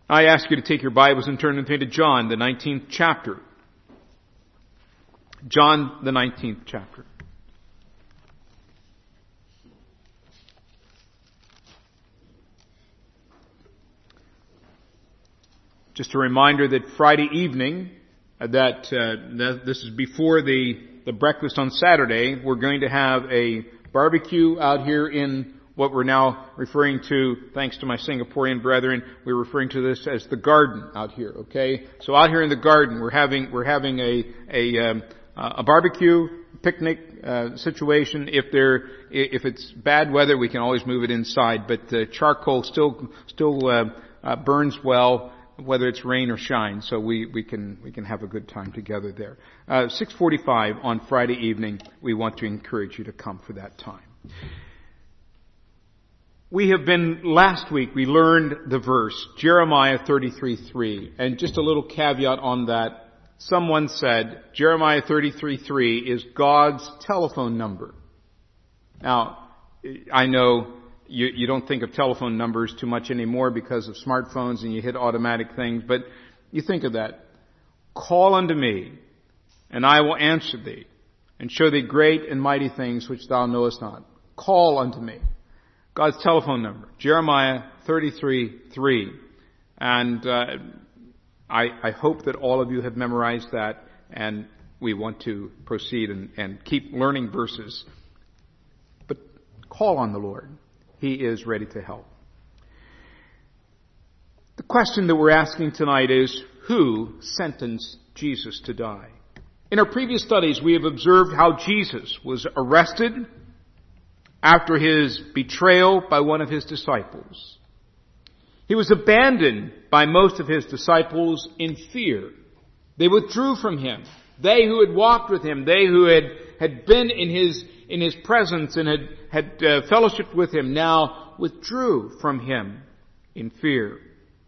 I ask you to take your Bibles and turn with me to John, the 19th chapter. John, the 19th chapter. Just a reminder that Friday evening, this is before the breakfast on Saturday, we're going to have a barbecue out here in what we're now referring to, thanks to my Singaporean brethren, we're referring to this as the garden out here, okay? So out here in the garden, we're having a barbecue, picnic, situation. If it's bad weather, we can always move it inside, but the charcoal still burns well, whether it's rain or shine, so we can have a good time together there. 6:45 on Friday evening, we want to encourage you to come for that time. Last week we learned the verse, Jeremiah 33:3, and just a little caveat on that. Someone said Jeremiah 33:3 is God's telephone number. Now, I know you don't think of telephone numbers too much anymore because of smartphones and you hit automatic things, but you think of that. Call unto me, and I will answer thee, and show thee great and mighty things which thou knowest not. Call unto me. God's telephone number, Jeremiah 33:3. And I hope that all of you have memorized that, and we want to proceed and keep learning verses. But call on the Lord. He is ready to help. The question that we're asking tonight is, who sentenced Jesus to die? In our previous studies, we have observed how Jesus was arrested after his betrayal by one of his disciples. He was abandoned by most of his disciples in fear. They withdrew from him. They who had walked with him, they who had been in his presence and had fellowshiped with him, now withdrew from him in fear.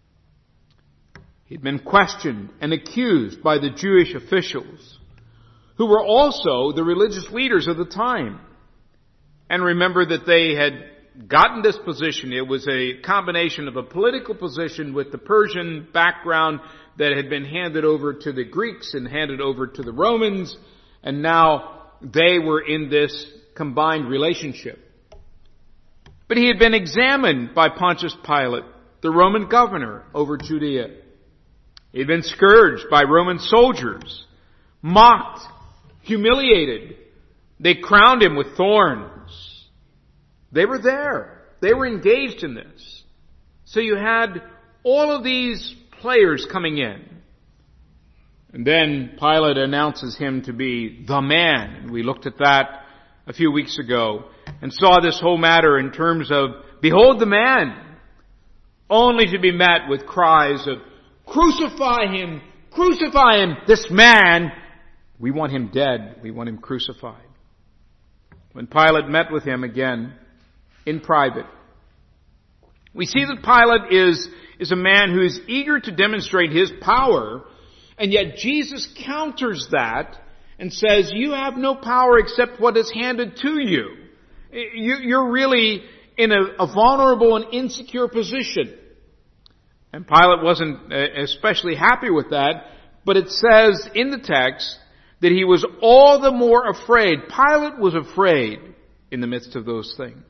He'd been questioned and accused by the Jewish officials, who were also the religious leaders of the time. And remember that they had gotten this position. It was a combination of a political position with the Persian background that had been handed over to the Greeks and handed over to the Romans. And now they were in this combined relationship. But he had been examined by Pontius Pilate, the Roman governor over Judea. He had been scourged by Roman soldiers, mocked, humiliated. They crowned him with thorns. They were there. They were engaged in this. So you had all of these players coming in. And then Pilate announces him to be the man. And we looked at that a few weeks ago and saw this whole matter in terms of, behold the man, only to be met with cries of, crucify him, this man. We want him dead. We want him crucified. When Pilate met with him again in private, we see that Pilate is a man who is eager to demonstrate his power, and yet Jesus counters that and says, you have no power except what is handed to you. You're really in a vulnerable and insecure position. And Pilate wasn't especially happy with that, but it says in the text that he was all the more afraid. Pilate was afraid in the midst of those things.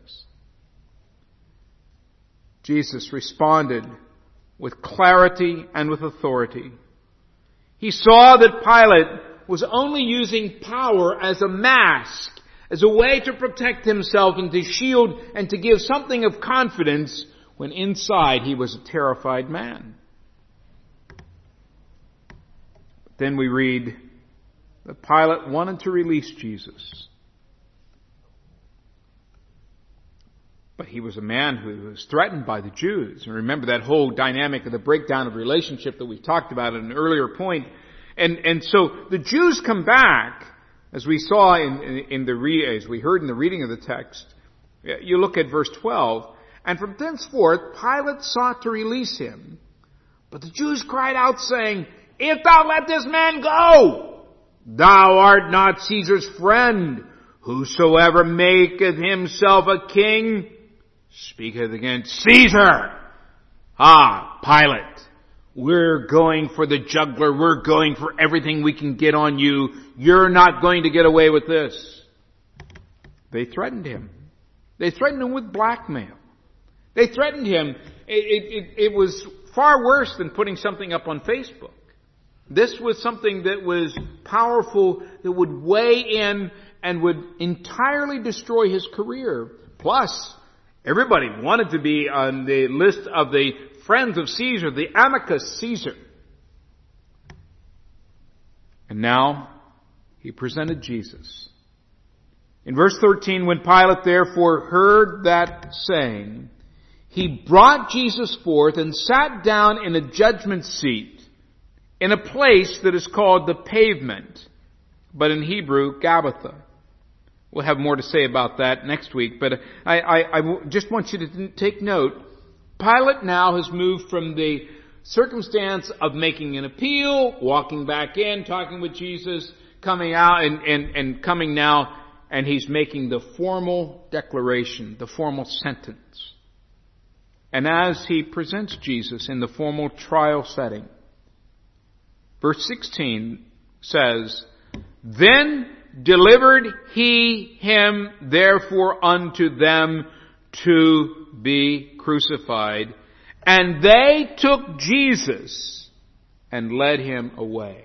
Jesus responded with clarity and with authority. He saw that Pilate was only using power as a mask, as a way to protect himself and to shield and to give something of confidence, when inside he was a terrified man. Then we read that Pilate wanted to release Jesus. But he was a man who was threatened by the Jews. And remember that whole dynamic of the breakdown of relationship that we talked about at an earlier point. And so the Jews come back, as we saw as we heard in the reading of the text. You look at verse 12. And from thenceforth Pilate sought to release him. But the Jews cried out, saying, if thou let this man go, thou art not Caesar's friend. Whosoever maketh himself a king speaketh against Caesar. Pilate, we're going for the jugular. We're going for everything we can get on you. You're not going to get away with this. They threatened him. They threatened him with blackmail. They threatened him. It was far worse than putting something up on Facebook. This was something that was powerful, that would weigh in and would entirely destroy his career. Plus, everybody wanted to be on the list of the friends of Caesar, the amicus Caesar. And now, he presented Jesus. In verse 13, when Pilate therefore heard that saying, he brought Jesus forth and sat down in a judgment seat in a place that is called the Pavement, but in Hebrew, Gabbatha. We'll have more to say about that next week, but I just want you to take note. Pilate now has moved from the circumstance of making an appeal, walking back in, talking with Jesus, coming out and coming now, and he's making the formal declaration, the formal sentence. And as he presents Jesus in the formal trial setting, verse 16 says, then delivered he him therefore unto them to be crucified. And they took Jesus and led him away.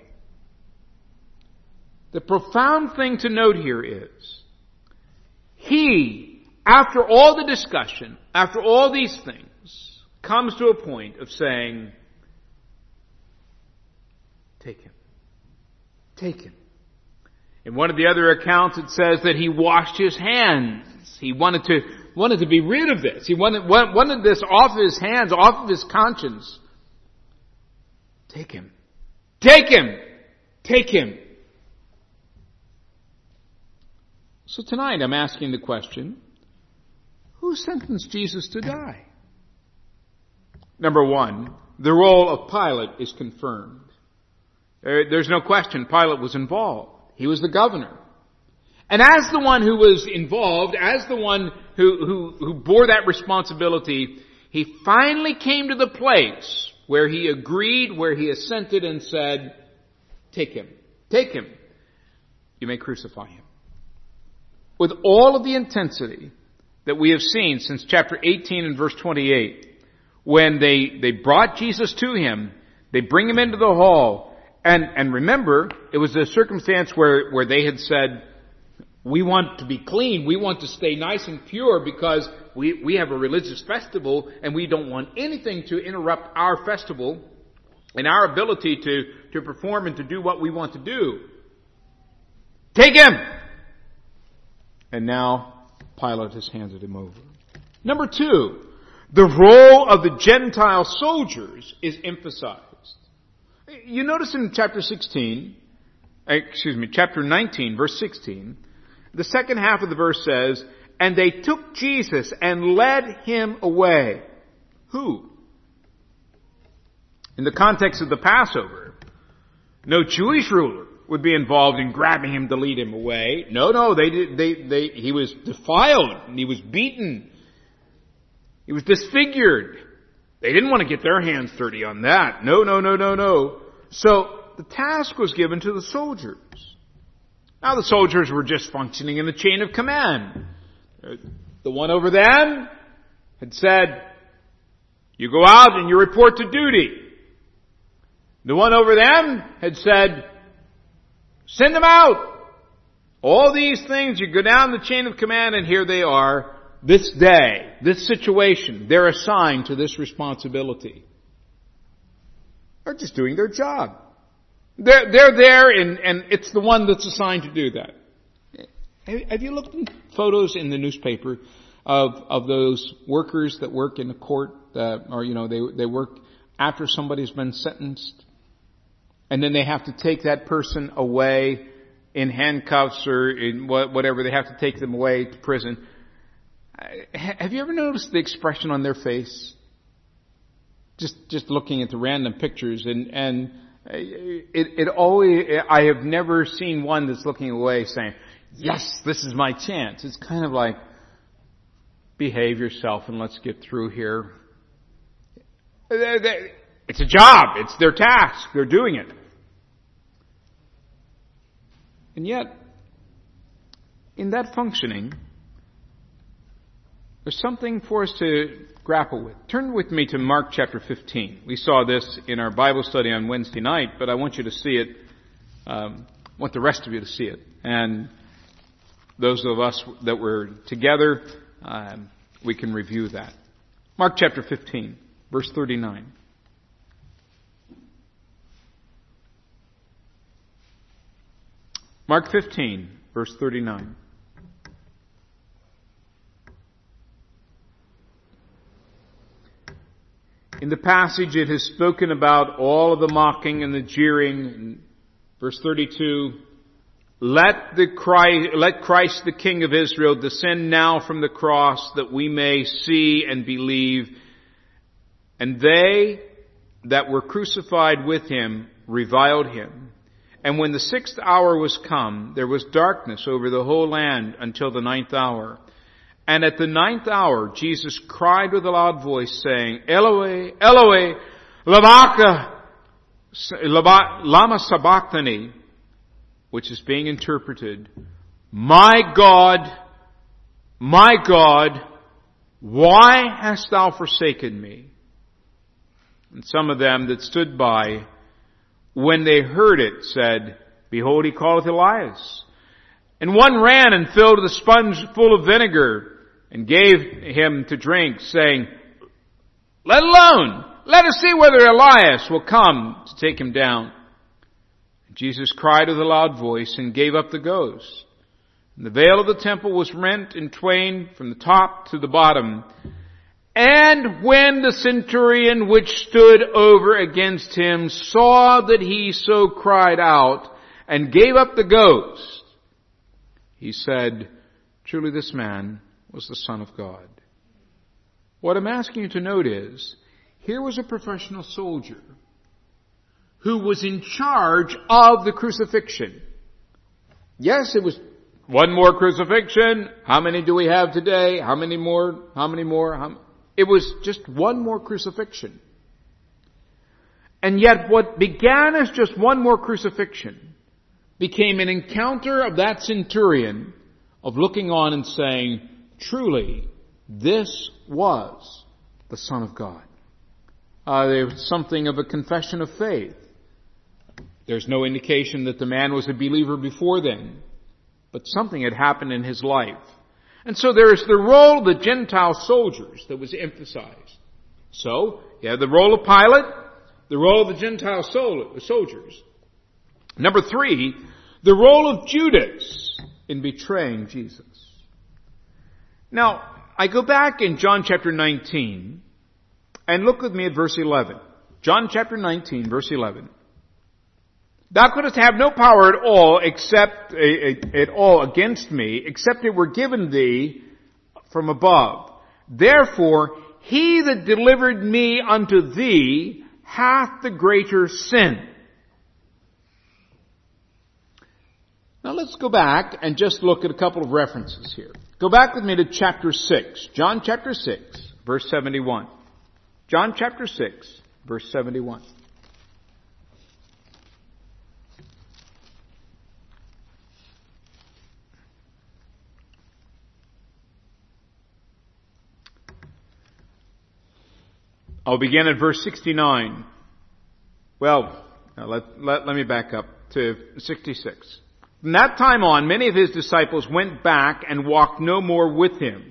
The profound thing to note here is, he, after all the discussion, after all these things, comes to a point of saying, take him. Take him. In one of the other accounts it says that he washed his hands. He wanted to be rid of this. He wanted this off of his hands, off of his conscience. Take him. Take him. Take him. So tonight I'm asking the question, who sentenced Jesus to die? Number one, the role of Pilate is confirmed. There's no question Pilate was involved. He was the governor. And as the one who was involved, as the one who bore that responsibility, he finally came to the place where he agreed, where he assented and said, take him. Take him. You may crucify him. With all of the intensity that we have seen since chapter 18 and verse 28, when they brought Jesus to him, they bring him into the hall, and remember, it was a circumstance where they had said, we want to be clean, we want to stay nice and pure because we have a religious festival and we don't want anything to interrupt our festival and our ability to perform and to do what we want to do. Take him! And now Pilate has handed him over. Number two, the role of the Gentile soldiers is emphasized. You notice in chapter 19, verse 16, the second half of the verse says, and they took Jesus and led him away. Who? In the context of the Passover, no Jewish ruler would be involved in grabbing him to lead him away. No, he was defiled and he was beaten. He was disfigured. They didn't want to get their hands dirty on that. No. So the task was given to the soldiers. Now the soldiers were just functioning in the chain of command. The one over them had said, you go out and you report to duty. The one over them had said, send them out. All these things, you go down the chain of command and here they are. This day, this situation, they're assigned to this responsibility. They're just doing their job. They're there and it's the one that's assigned to do that. Have you looked at photos in the newspaper of those workers that work in the court, they work after somebody's been sentenced and then they have to take that person away in handcuffs or in whatever, they have to take them away to prison. Have you ever noticed the expression on their face? Just looking at the random pictures and it always, I have never seen one that's looking away saying, yes, this is my chance. It's kind of like, behave yourself and let's get through here. It's a job. It's their task. They're doing it. And yet, in that functioning, there's something for us to grapple with. Turn with me to Mark chapter 15. We saw this in our Bible study on Wednesday night, but I want you to see it. I want the rest of you to see it. And those of us that were together, we can review that. Mark chapter 15, verse 39. Mark 15, verse 39. In the passage it has spoken about all of the mocking and the jeering. In verse 32, Let Christ the King of Israel descend now from the cross that we may see and believe. And they that were crucified with him reviled him. And when the 6th hour was come, there was darkness over the whole land until the 9th hour. And at the 9th hour, Jesus cried with a loud voice, saying, Eloi, Eloi, lama sabachthani, which is being interpreted, my God, why hast thou forsaken me? And some of them that stood by, when they heard it, said, Behold, he calleth Elias. And one ran and filled a sponge full of vinegar and gave him to drink, saying, Let alone, let us see whether Elias will come to take him down. And Jesus cried with a loud voice and gave up the ghost. And the veil of the temple was rent in twain from the top to the bottom. And when the centurion which stood over against him saw that he so cried out and gave up the ghost, he said, Truly this man was the Son of God. What I'm asking you to note is, here was a professional soldier who was in charge of the crucifixion. Yes, it was one more crucifixion. How many do we have today? How many more? It was just one more crucifixion. And yet what began as just one more crucifixion became an encounter of that centurion of looking on and saying, Truly, this was the Son of God. There was something of a confession of faith. There's no indication that the man was a believer before then, but something had happened in his life. And so there is the role of the Gentile soldiers that was emphasized. So, you have the role of Pilate, the role of the Gentile soldiers. Number 3, the role of Judas in betraying Jesus. Now, I go back in John chapter 19 and look with me at verse 11. John chapter 19, verse 11. Thou couldst have no power at all against me, except it were given thee from above. Therefore, he that delivered me unto thee hath the greater sin. Now let's go back and just look at a couple of references here. Go back with me to chapter 6. John chapter 6, verse 71. John chapter 6, verse 71. I'll begin at verse 69. Well, now let me back up to 66. From that time on, many of his disciples went back and walked no more with him.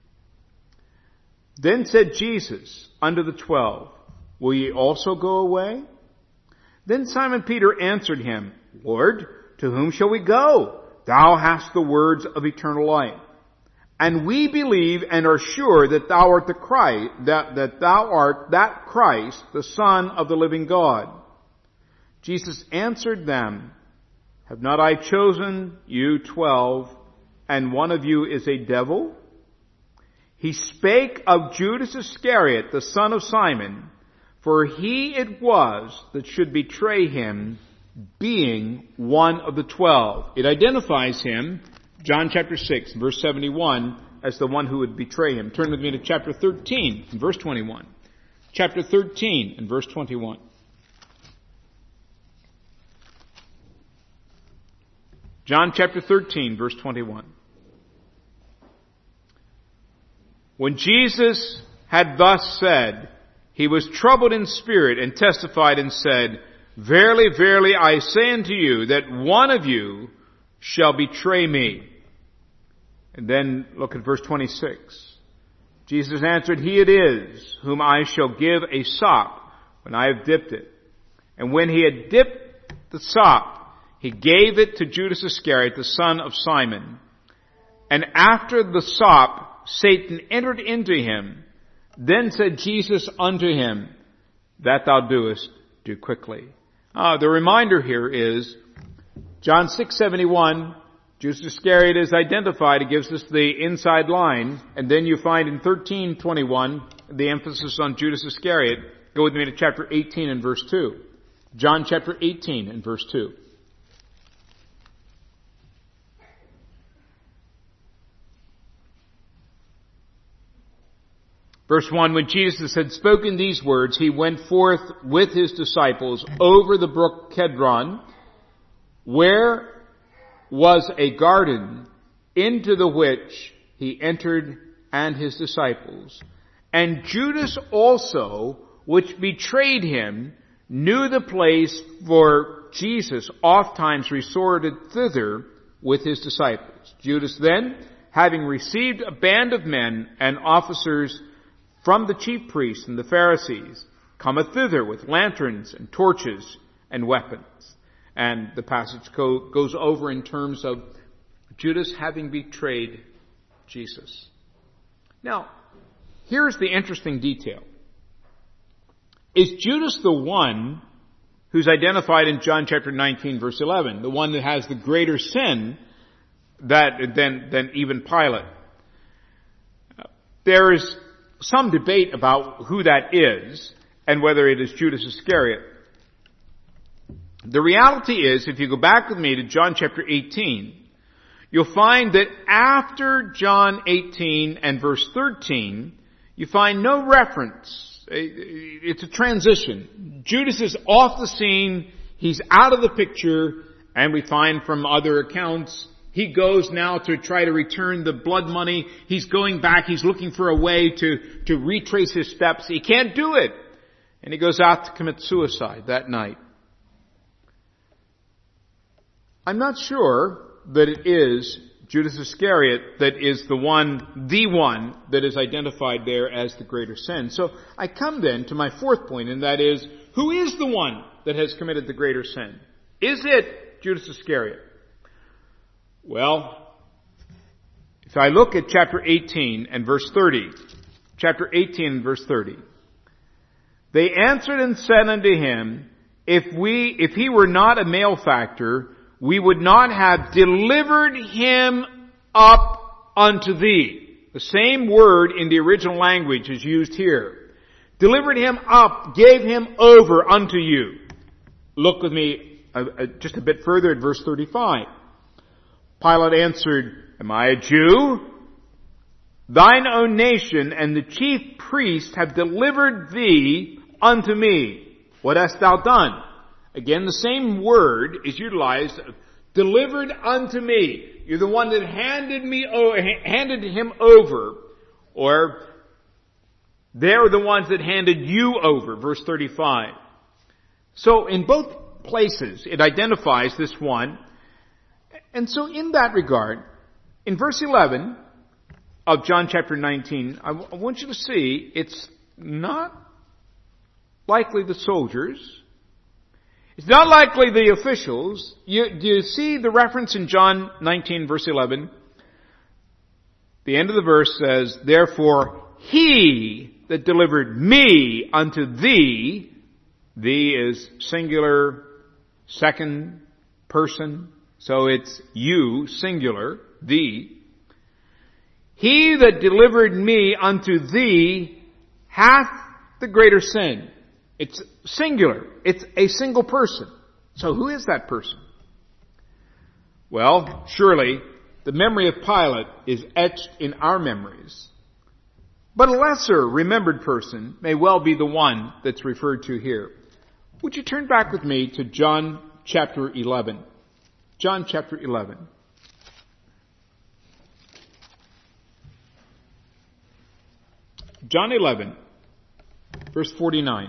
Then said Jesus unto the 12, Will ye also go away? Then Simon Peter answered him, Lord, to whom shall we go? Thou hast the words of eternal life. And we believe and are sure that thou art the Christ, that thou art that Christ, the Son of the living God. Jesus answered them, Have not I chosen you 12, and one of you is a devil? He spake of Judas Iscariot, the son of Simon, for he it was that should betray him, being one of the 12. It identifies him, John chapter 6, verse 71, as the one who would betray him. Turn with me to chapter 13, verse 21. chapter 13 and verse 21. John chapter 13, verse 21. When Jesus had thus said, he was troubled in spirit and testified and said, Verily, verily, I say unto you that one of you shall betray me. And then look at verse 26. Jesus answered, He it is whom I shall give a sop when I have dipped it. And when he had dipped the sop, he gave it to Judas Iscariot, the son of Simon. And after the sop, Satan entered into him. Then said Jesus unto him, That thou doest, do quickly. The reminder here is John 6:71. Judas Iscariot is identified. It gives us the inside line. And then you find in 13:21 the emphasis on Judas Iscariot. Go with me to chapter 18 and verse 2. John chapter 18 and verse 2. Verse 1, when Jesus had spoken these words, he went forth with his disciples over the brook Kedron, where was a garden, into the which he entered and his disciples. And Judas also, which betrayed him, knew the place, for Jesus ofttimes resorted thither with his disciples. Judas then, having received a band of men and officers from the chief priests and the Pharisees, cometh thither with lanterns and torches and weapons. And the passage goes over in terms of Judas having betrayed Jesus. Now, here's the interesting detail. Is Judas the one who's identified in John chapter 19 verse 11, the one that has the greater sin than even Pilate? There is some debate about who that is and whether it is Judas Iscariot. The reality is, if you go back with me to John chapter 18, you'll find that after John 18 and verse 13, you find no reference. It's a transition. Judas is off the scene. He's out of the picture. And we find from other accounts, he goes now to try to return the blood money. He's going back. He's looking for a way to retrace his steps. He can't do it. And he goes out to commit suicide that night. I'm not sure that it is Judas Iscariot that is the one that is identified there as the greater sin. So I come then to my fourth point, and that is, who is the one that has committed the greater sin? Is it Judas Iscariot? Well, if I look at chapter 18 and verse 30, chapter 18 and verse 30, they answered and said unto him, if he were not a malefactor, we would not have delivered him up unto thee. The same word in the original language is used here. Delivered him up, gave him over unto you. Look with me just a bit further at verse 35. Pilate answered, Am I a Jew? Thine own nation and the chief priests have delivered thee unto me. What hast thou done? Again, the same word is utilized, delivered unto me. You're the one that handed him over, or they're the ones that handed you over, verse 35. So in both places, it identifies this one. And so in that regard, in verse 11 of John chapter 19, I want you to see it's not likely the soldiers. It's not likely the officials. Do you see the reference in John 19 verse 11? The end of the verse says, Therefore he that delivered me unto thee, thee is singular, second person, so it's you, singular, thee. He that delivered me unto thee hath the greater sin. It's singular. It's a single person. So who is that person? Well, surely the memory of Pilate is etched in our memories. But a lesser remembered person may well be the one that's referred to here. Would you turn back with me to John chapter 11? John chapter 11. John 11, verse 49.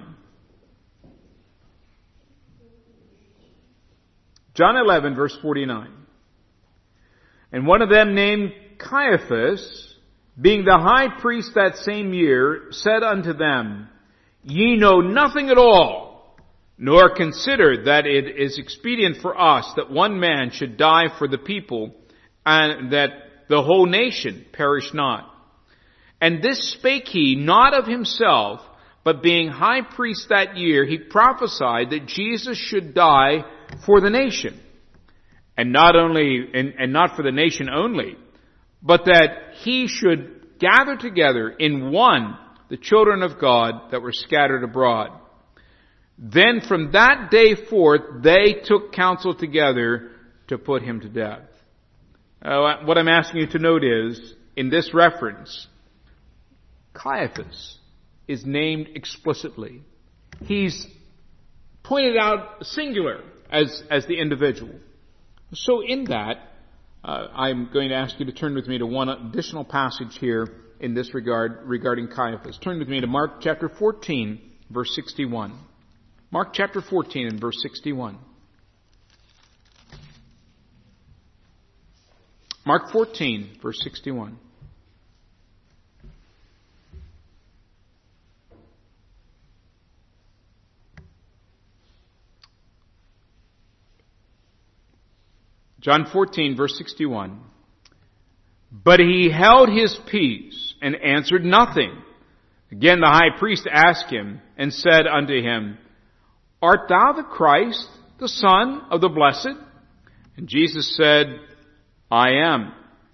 John 11, verse 49. And one of them named Caiaphas, being the high priest that same year, said unto them, Ye know nothing at all, nor consider that it is expedient for us that one man should die for the people, and that the whole nation perish not. And this spake he not of himself, but being high priest that year, he prophesied that Jesus should die for the nation. And not for the nation only, but that he should gather together in one the children of God that were scattered abroad. Then from that day forth they took counsel together to put him to death. What I'm asking you to note is, in this reference, Caiaphas is named explicitly. He's pointed out singular as the individual. So in that, I'm going to ask you to turn with me to one additional passage here in this regard regarding Caiaphas. Turn with me to Mark chapter 14, verse 61. Mark chapter 14 and verse 61. Mark 14, verse 61. John 14, verse 61. But he held his peace and answered nothing. Again the high priest asked him and said unto him, Art thou the Christ, the Son of the Blessed? And Jesus said, I am.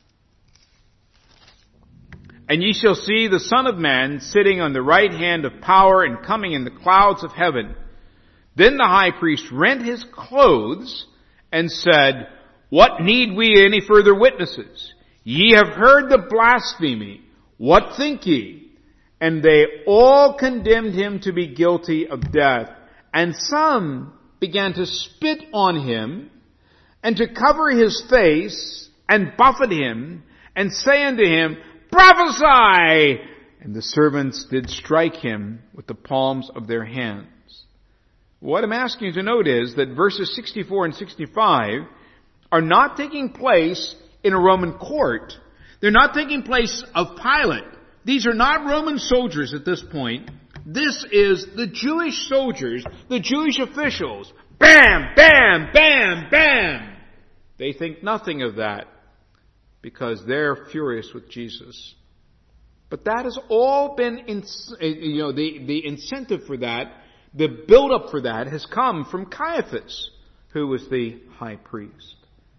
And ye shall see the Son of Man sitting on the right hand of power and coming in the clouds of heaven. Then the high priest rent his clothes and said, What need we any further witnesses? Ye have heard the blasphemy. What think ye? And they all condemned him to be guilty of death. And some began to spit on him, and to cover his face, and buffet him, and say unto him, Prophesy! And the servants did strike him with the palms of their hands. What I'm asking you to note is that verses 64 and 65 are not taking place in a Roman court. They're not taking place of Pilate. These are not Roman soldiers at this point. This is the Jewish soldiers, the Jewish officials. Bam, bam, bam, bam. They think nothing of that because they're furious with Jesus. But that has all been, the incentive for that, the build-up for that has come from Caiaphas, who was the high priest.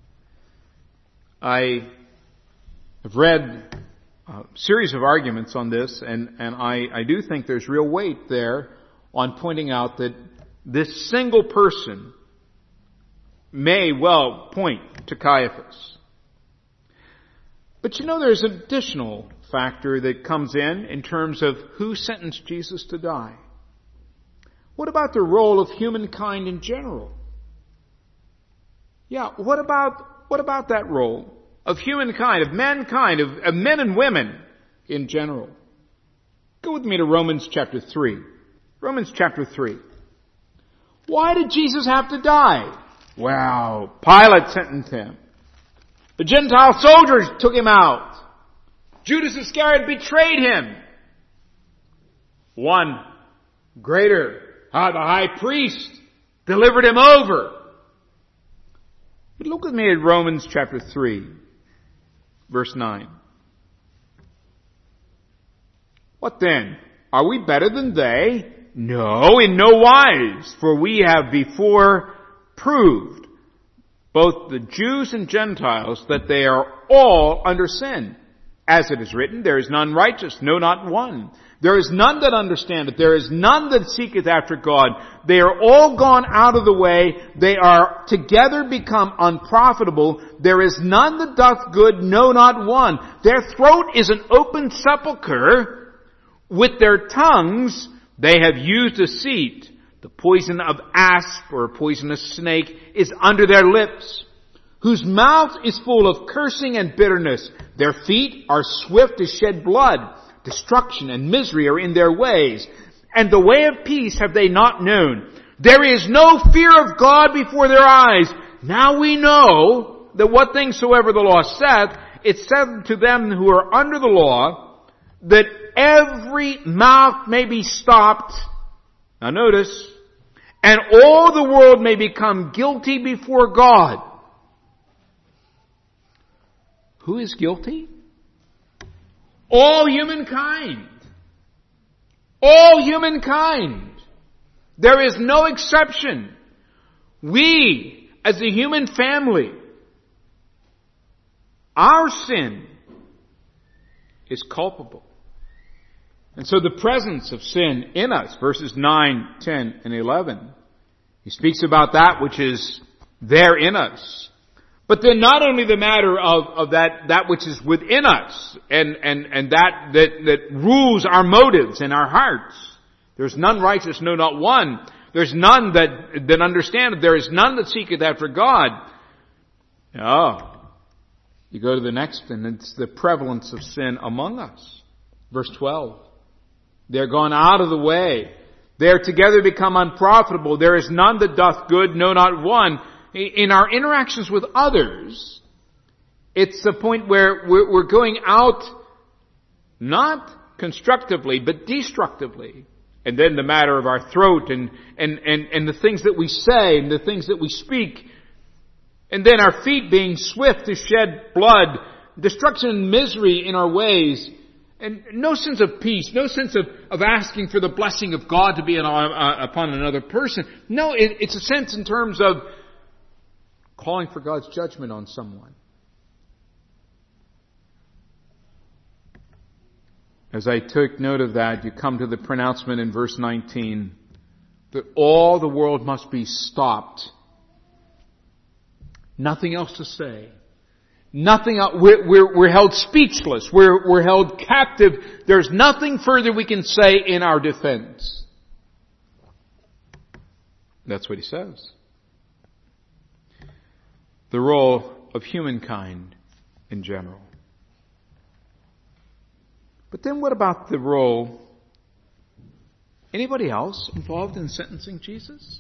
I have read a series of arguments on this, and I do think there's real weight there on pointing out that this single person may well point to Caiaphas. But there's an additional factor that comes in terms of who sentenced Jesus to die. What about the role of humankind in general? Yeah, what about that role of humankind, of mankind, of men and women in general? Go with me to Romans chapter 3. Romans chapter 3. Why did Jesus have to die? Well, Pilate sentenced him. The Gentile soldiers took him out. Judas Iscariot betrayed him. One greater, the high priest, delivered him over. But look with me at Romans chapter 3, verse 9. What then? Are we better than they? No, in no wise, for we have before proved, both the Jews and Gentiles, that they are all under sin. As it is written, there is none righteous, no, not one. There is none that understandeth. There is none that seeketh after God. They are all gone out of the way. They are together become unprofitable. There is none that doth good, no, not one. Their throat is an open sepulchre. With their tongues they have used deceit. The poison of asp or poisonous snake is under their lips, whose mouth is full of cursing and bitterness. Their feet are swift to shed blood. Destruction and misery are in their ways, and the way of peace have they not known. There is no fear of God before their eyes. Now we know that what things soever the law saith, it saith to them who are under the law, that every mouth may be stopped. Now notice, and all the world may become guilty before God. Who is guilty? All humankind. All humankind. There is no exception. We, as a human family, our sin is culpable. And so the presence of sin in us, verses 9, 10, and 11, he speaks about that which is there in us. But then not only the matter of that which is within us and that rules our motives and our hearts. There's none righteous, no, not one. There's none that understandeth. There is none that seeketh after God. Oh. You go to the next, and it's the prevalence of sin among us. Verse 12. They're gone out of the way. They are together become unprofitable. There is none that doth good, no, not one. In our interactions with others, it's the point where we're going out not constructively, but destructively. And then the matter of our throat and the things that we say and the things that we speak. And then our feet being swift to shed blood, destruction and misery in our ways. And no sense of peace, no sense of asking for the blessing of God to be upon another person. No, it's a sense in terms of calling for God's judgment on someone. As I took note of that, you come to the pronouncement in verse 19 that all the world must be stopped. Nothing else to say. Nothing else. We're held speechless. We're held captive. There's nothing further we can say in our defense. That's what he says. The role of humankind in general. But then what about the role? Anybody else involved in sentencing Jesus?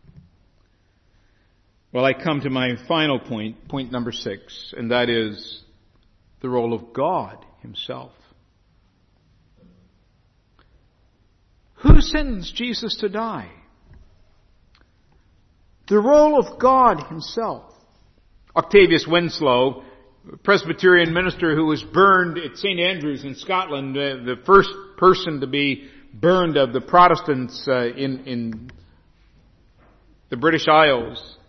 Well, I come to my final point number 6, and that is the role of God Himself. Who sentenced Jesus to die? The role of God Himself. Octavius Winslow, Presbyterian minister who was burned at St. Andrews in Scotland, the first person to be burned of the Protestants in the British Isles,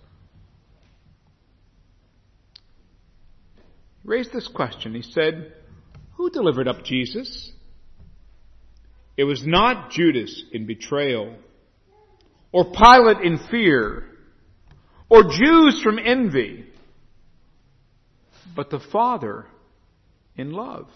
raised this question. He said, who delivered up Jesus? It was not Judas in betrayal, or Pilate in fear, or Jews from envy, but the Father in love.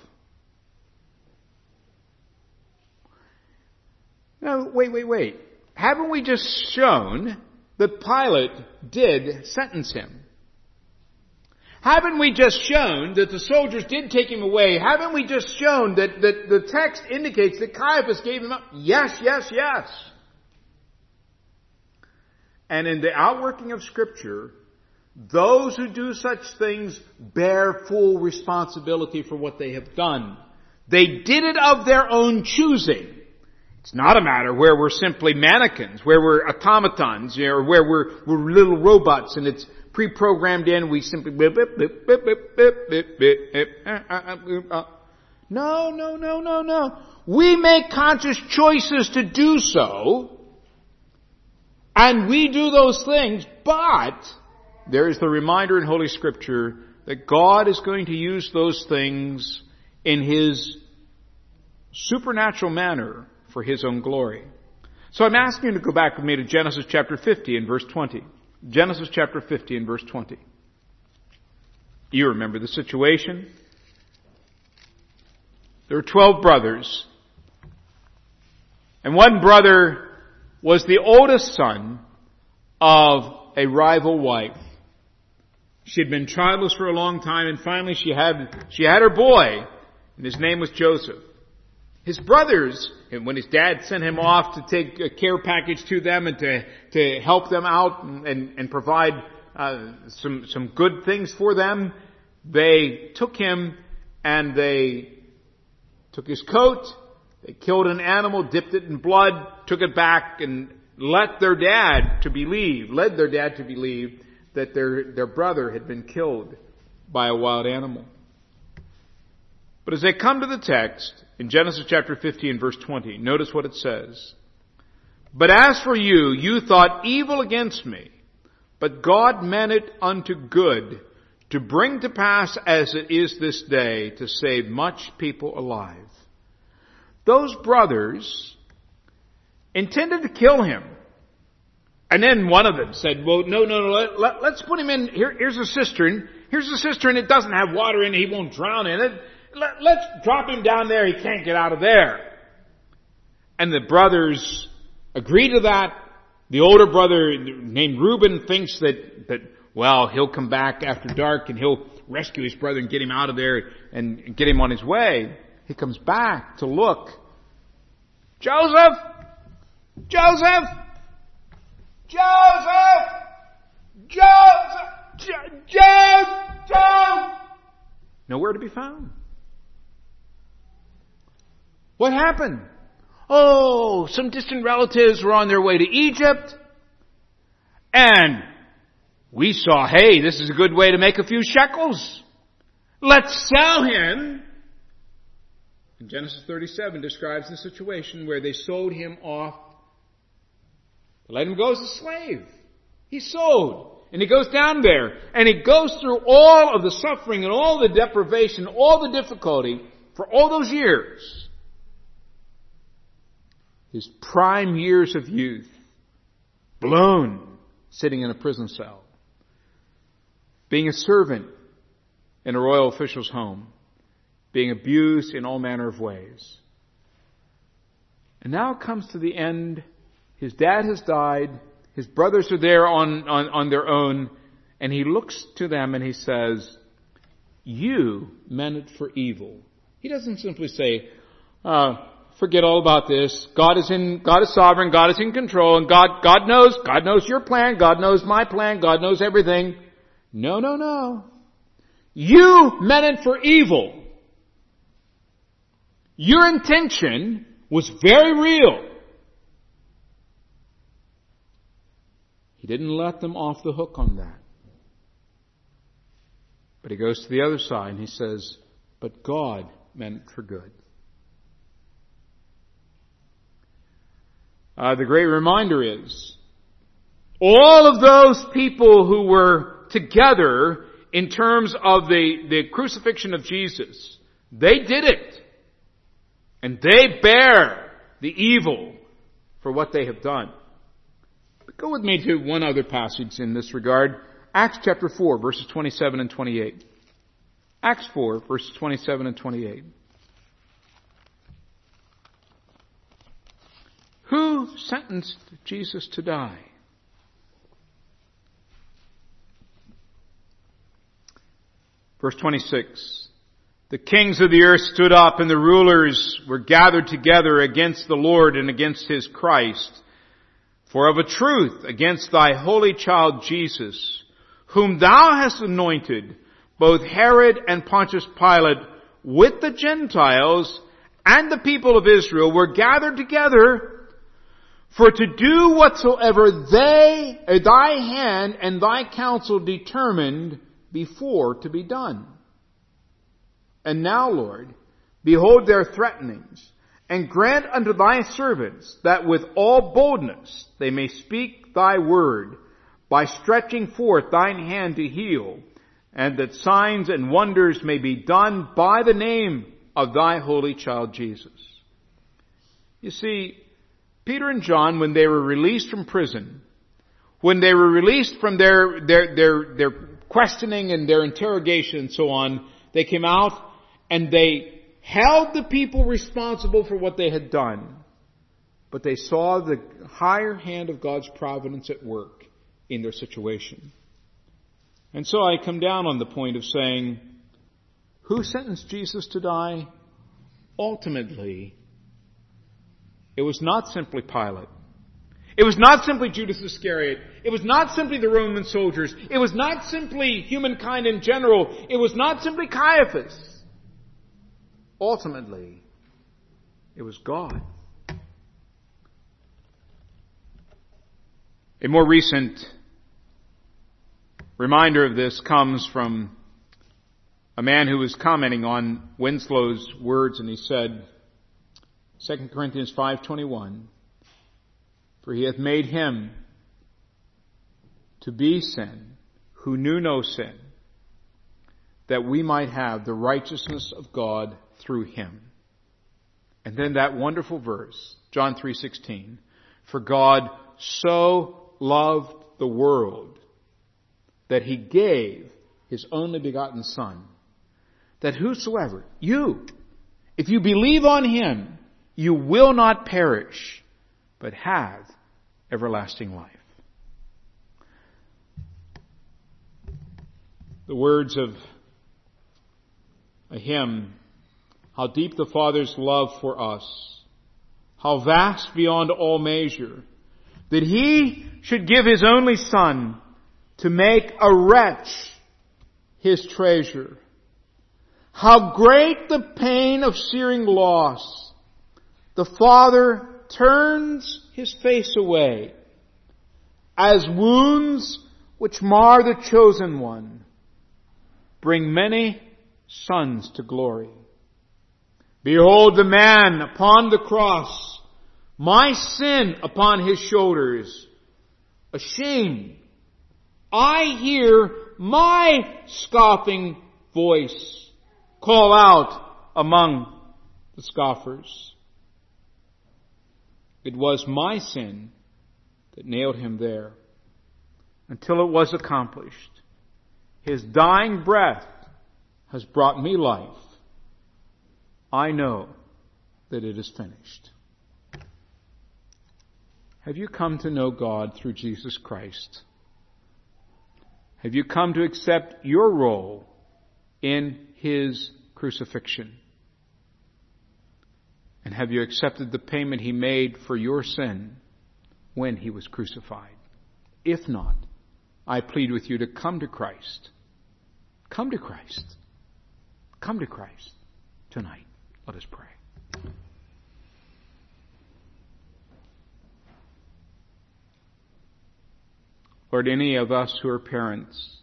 Now, wait. Haven't we just shown that Pilate did sentence him? Haven't we just shown that the soldiers did take him away? Haven't we just shown that the text indicates that Caiaphas gave him up? Yes. And in the outworking of Scripture, those who do such things bear full responsibility for what they have done. They did it of their own choosing. It's not a matter where we're simply mannequins, where we're automatons, or where we're little robots and it's pre-programmed in, we simply No. We make conscious choices to do so, and we do those things, but there is the reminder in Holy Scripture that God is going to use those things in His supernatural manner for His own glory. So I'm asking you to go back with me to Genesis chapter 50 and verse 20. Genesis chapter 50 and verse 20. You remember the situation. There were 12 brothers. And one brother was the oldest son of a rival wife. She had been childless for a long time, and finally she had her boy, and his name was Joseph. His brothers, and when his dad sent him off to take a care package to them and to help them out and provide some good things for them, they took him and they took his coat, they killed an animal, dipped it in blood, took it back, and led their dad to believe that their brother had been killed by a wild animal. But as they come to the text, in Genesis chapter 15, verse 20, notice what it says. But as for you, you thought evil against me, but God meant it unto good, to bring to pass as it is this day, to save much people alive. Those brothers intended to kill him. And then one of them said, well, no, let's put him in, here's a cistern. Here's a cistern, it doesn't have water in it, he won't drown in it. Let's drop him down there, he can't get out of there. And the brothers agree to that. The older brother named Reuben thinks that he'll come back after dark and he'll rescue his brother and get him out of there and get him on his way. He comes back to look. Joseph! Nowhere to be found. What happened? Oh, some distant relatives were on their way to Egypt. And we saw, hey, this is a good way to make a few shekels. Let's sell him. And Genesis 37 describes the situation where they sold him off. Let him go as a slave. He's sold. And he goes down there. And he goes through all of the suffering and all the deprivation, all the difficulty for all those years. His prime years of youth, blown, sitting in a prison cell, being a servant in a royal official's home, being abused in all manner of ways. And now it comes to the end. His dad has died. His brothers are there on their own. And he looks to them and he says, you meant it for evil. He doesn't simply say, forget all about this. God is sovereign. God is in control. And God knows your plan. God knows my plan. God knows everything. No. You meant it for evil. Your intention was very real. He didn't let them off the hook on that. But he goes to the other side and he says, but God meant it for good. The great reminder is, all of those people who were together in terms of the crucifixion of Jesus, they did it. And they bear the evil for what they have done. But go with me to one other passage in this regard. Acts chapter 4, verses 27 and 28. Acts 4, verses 27 and 28. Who sentenced Jesus to die? Verse 26. The kings of the earth stood up and the rulers were gathered together against the Lord and against his Christ. For of a truth against thy holy child Jesus, whom thou hast anointed, both Herod and Pontius Pilate with the Gentiles and the people of Israel were gathered together for to do whatsoever thy hand and thy counsel determined before to be done. And now, Lord, behold their threatenings, and grant unto thy servants that with all boldness they may speak thy word, by stretching forth thine hand to heal, and that signs and wonders may be done by the name of thy holy child Jesus. You see, Peter and John, when they were released from prison, when they were released from their questioning and their interrogation and so on, they came out and they held the people responsible for what they had done. but they saw the higher hand of God's providence at work in their situation. And so I come down on the point of saying, who sentenced Jesus to die? Ultimately, it was not simply Pilate. It was not simply Judas Iscariot. It was not simply the Roman soldiers. It was not simply humankind in general. It was not simply Caiaphas. Ultimately, it was God. A more recent reminder of this comes from a man who was commenting on Winslow's words, and he said, 2 Corinthians 5:21, for he hath made him to be sin who knew no sin, that we might have the righteousness of God through him. And then that wonderful verse, John 3:16, for God so loved the world that he gave his only begotten Son, that whosoever, if you believe on him, you will not perish, but have everlasting life. The words of a hymn, how deep the Father's love for us, how vast beyond all measure, that he should give his only Son to make a wretch his treasure. How great the pain of searing loss! The Father turns his face away, as wounds which mar the chosen one bring many sons to glory. Behold the man upon the cross, my sin upon his shoulders. Ashamed, I hear my scoffing voice call out among the scoffers. It was my sin that nailed him there until it was accomplished. His dying breath has brought me life. I know that it is finished. Have you come to know God through Jesus Christ? Have you come to accept your role in his crucifixion? And have you accepted the payment he made for your sin when he was crucified? If not, I plead with you to come to Christ. Come to Christ. Come to Christ tonight. Let us pray. Lord, any of us who are parents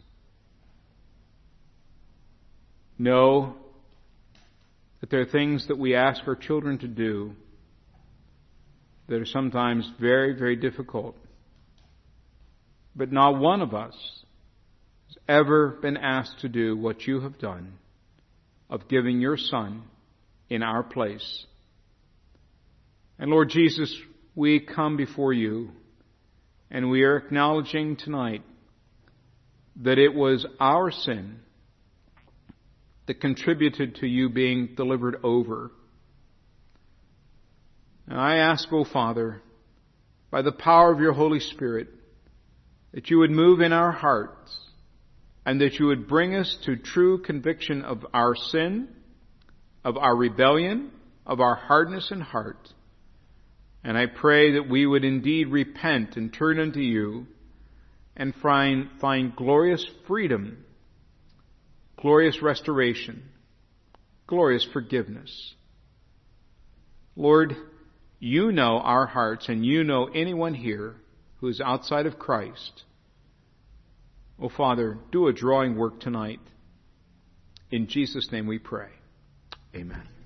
know that there are things that we ask our children to do that are sometimes very, very difficult. But not one of us has ever been asked to do what you have done of giving your Son in our place. And Lord Jesus, we come before you and we are acknowledging tonight that it was our sin that contributed to you being delivered over. And I ask, O Father, by the power of your Holy Spirit, that you would move in our hearts and that you would bring us to true conviction of our sin, of our rebellion, of our hardness in heart. And I pray that we would indeed repent and turn unto you and find glorious freedom, glorious restoration, glorious forgiveness. Lord, you know our hearts and you know anyone here who is outside of Christ. Oh, Father, do a drawing work tonight. In Jesus' name we pray. Amen.